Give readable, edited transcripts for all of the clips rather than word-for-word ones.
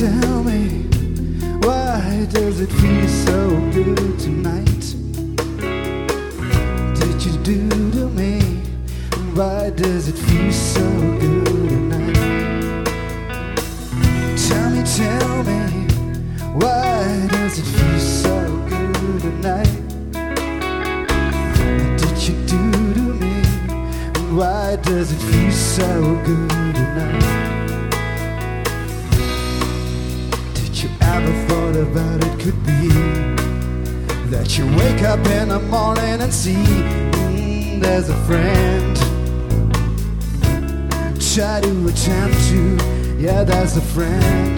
tell me, why does it feel so good tonight? Did you do to me? Why does it feel so good tonight? Tell me, why does it feel so good tonight? What did you do to me? Why does it feel so good tonight? Did you ever thought about it could be that you wake up in the morning and see there's a friend? Try to attempt to, yeah, there's a friend.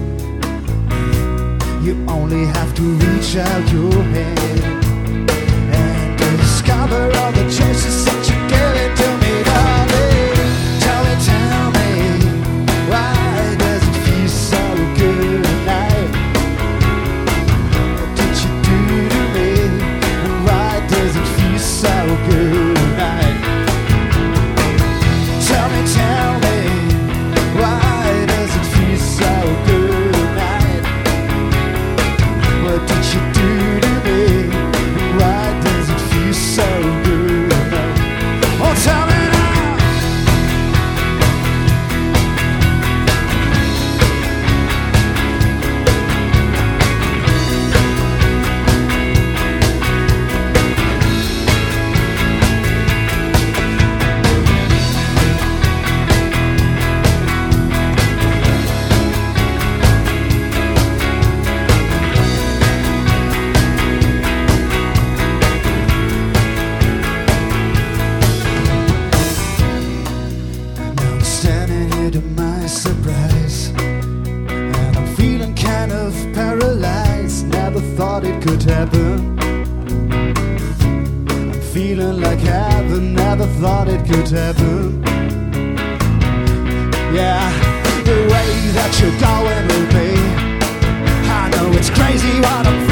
You only have to reach out your hand and discover all the choices that you give it to me, darling. Tell me, why does it feel so good tonight? What did you do to me? And why does it feel so good tonight? Tell me, why does it feel so good tonight? What did you do to me? Why does it feel so good tonight? Oh, tell me now. To my surprise, and I'm feeling kind of paralyzed. Never thought it could happen. I'm feeling like heaven. Never thought it could happen. Yeah, the way that you're going with me, I know it's crazy what I'm